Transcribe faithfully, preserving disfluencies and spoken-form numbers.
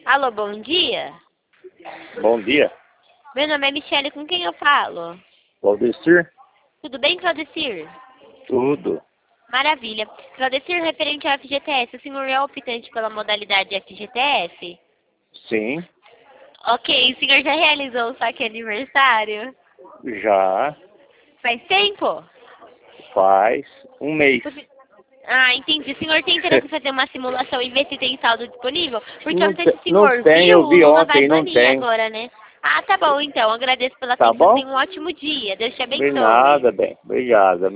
Alô, bom dia. Bom dia. Meu nome é Michele, com quem eu falo? Valdecir? Tudo bem, Claudecir? Tudo. Maravilha. Claudecir, referente ao F G T S, o senhor é optante pela modalidade F G T S? Sim, Ok, o senhor já realizou o saque aniversário? já Faz tempo? faz um mês. Ah, entendi. O senhor tem interesse em fazer uma simulação e ver se tem saldo disponível? Porque eu Não, não sei se te, o não senhor tem, viu, eu o vi Lula vai ontem, não banir tem. agora, né? Ah, tá bom, então. Agradeço pela Tá atenção. bom? Tenha um ótimo dia. Deus te De abençoe. nada, bem. Obrigado.